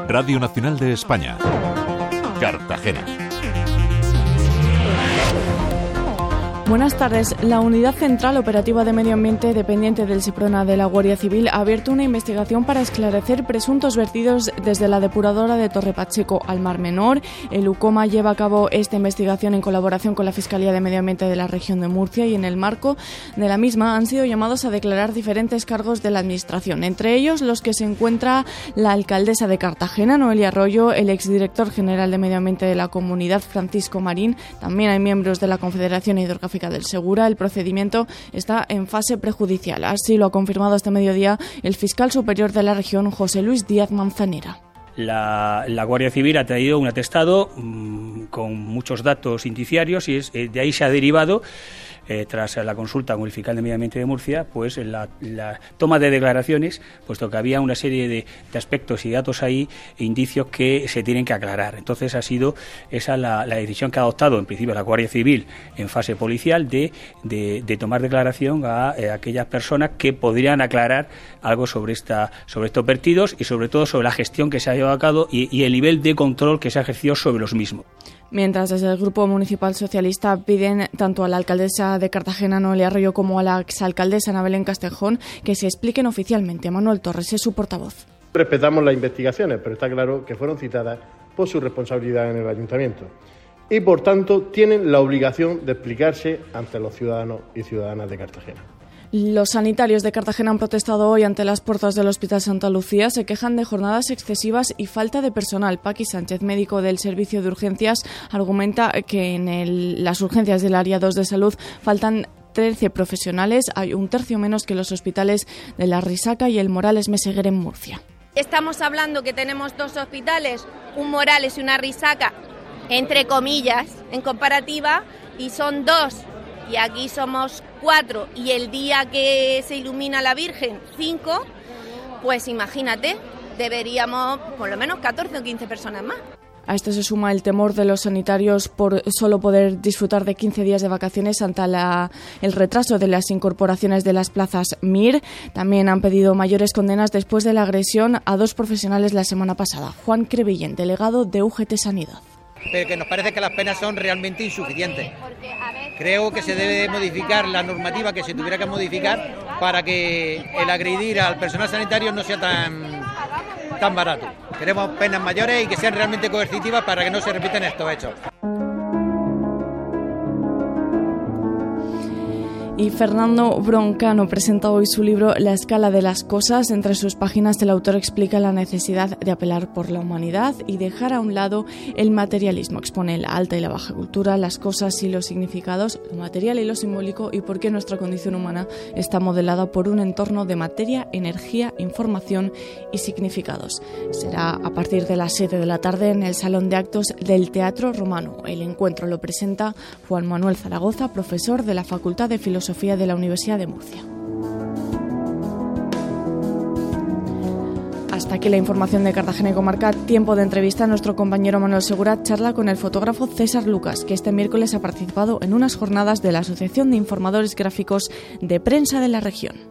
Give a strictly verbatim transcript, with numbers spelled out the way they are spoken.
Radio Nacional de España, Cartagena. Buenas tardes. La Unidad Central Operativa de Medio Ambiente, dependiente del SEPRONA de la Guardia Civil, ha abierto una investigación para esclarecer presuntos vertidos desde la depuradora de Torre Pacheco al Mar Menor. El UCOMA lleva a cabo esta investigación en colaboración con la Fiscalía de Medio Ambiente de la región de Murcia, y en el marco de la misma han sido llamados a declarar diferentes cargos de la Administración, entre ellos los que se encuentra la alcaldesa de Cartagena, Noelia Arroyo, el exdirector general de Medio Ambiente de la comunidad, Francisco Marín. También hay miembros de la Confederación Hidrográfica del Segura. El procedimiento está en fase prejudicial. Así lo ha confirmado este mediodía el fiscal superior de la región, José Luis Díaz Manzanera. La, la Guardia Civil ha traído un atestado mmm, con muchos datos indiciarios y es, eh, de ahí se ha derivado, eh, tras la consulta con el fiscal de Medio Ambiente de Murcia, pues la, la toma de declaraciones, puesto que había una serie de, de aspectos y datos ahí, e indicios que se tienen que aclarar. Entonces ha sido esa la, la decisión que ha adoptado en principio la Guardia Civil en fase policial de, de, de tomar declaración a, a aquellas personas que podrían aclarar algo sobre esta sobre estos vertidos y sobre todo sobre la gestión que se ha llevado a cabo y, y el nivel de control que se ha ejercido sobre los mismos. Mientras, desde el Grupo Municipal Socialista piden tanto a la alcaldesa de Cartagena, Noelia Arroyo, como a la exalcaldesa Ana Belén Castejón que se expliquen oficialmente. Manuel Torres es su portavoz. Respetamos las investigaciones, pero está claro que fueron citadas por su responsabilidad en el ayuntamiento y, por tanto, tienen la obligación de explicarse ante los ciudadanos y ciudadanas de Cartagena. Los sanitarios de Cartagena han protestado hoy ante las puertas del Hospital Santa Lucía. Se quejan de jornadas excesivas y falta de personal. Paqui Sánchez, médico del Servicio de Urgencias, argumenta que en el, las urgencias del área dos de salud faltan trece profesionales. Hay un tercio menos que los hospitales de La Risaca y el Morales Meseguer en Murcia. Estamos hablando que tenemos dos hospitales, un Morales y una Risaca, entre comillas, en comparativa, y son dos. Y aquí somos cuatro, y el día que se ilumina la Virgen, cinco, pues imagínate, deberíamos por lo menos catorce o quince personas más. A esto se suma el temor de los sanitarios por solo poder disfrutar de quince días de vacaciones ante la, el retraso de las incorporaciones de las plazas M I R. También han pedido mayores condenas después de la agresión a dos profesionales la semana pasada. Juan Crevillén, delegado de U G T Sanidad. Pero que nos parece que las penas son realmente insuficientes. Creo que se debe modificar la normativa que se tuviera que modificar para que el agredir al personal sanitario no sea tan, tan barato. Queremos penas mayores y que sean realmente coercitivas para que no se repitan estos hechos. Y Fernando Broncano presenta hoy su libro La escala de las cosas. Entre sus páginas el autor explica la necesidad de apelar por la humanidad y dejar a un lado el materialismo. Expone la alta y la baja cultura, las cosas y los significados, lo material y lo simbólico, y por qué nuestra condición humana está modelada por un entorno de materia, energía, información y significados. Será a partir de las siete de la tarde en el Salón de Actos del Teatro Romano. El encuentro lo presenta Juan Manuel Zaragoza, profesor de la Facultad de Filosofía Sofía de la Universidad de Murcia. Hasta aquí la información de Cartagena y Comarca. Tiempo de entrevista. Nuestro compañero Manuel Segura charla con el fotógrafo César Lucas, que este miércoles ha participado en unas jornadas de la Asociación de Informadores Gráficos de Prensa de la región.